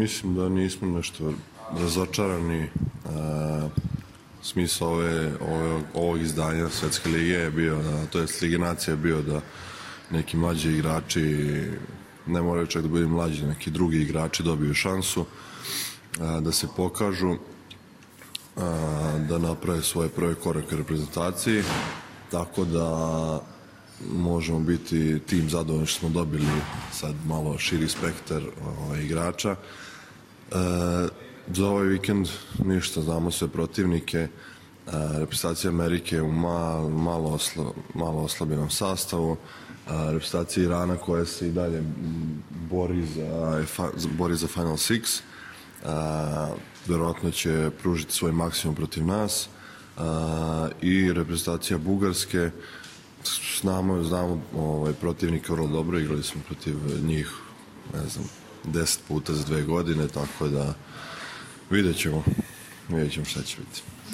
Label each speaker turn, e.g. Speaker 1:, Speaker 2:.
Speaker 1: mislim da nismo nešto razočarani. Smisao ovog izdanja Svetske lige je bio, to je Lige nacija je bio da neki mlađi igrači, ne moraju čak da budu mlađi, neki drugi igrači dobiju šansu da se pokažu, da naprave svoje prve korake u reprezentaciji, tako da možemo biti tim zadovoljni što smo dobili sad malo širi spektar igrača. Za ovaj vikend ništa, znamo sve protivnike, reprezentacija Amerike u malo oslabljenom sastavu, reprezentacija Irana koja se i dalje bori za Final Six, verovatno će pružiti svoj maksimum protiv nas, i reprezentacija Bugarske, znamo protivnika vrlo dobro, igrali smo protiv njih, ne znam, 10 puta za 2 godine, tako da vidjet ćemo šta će biti.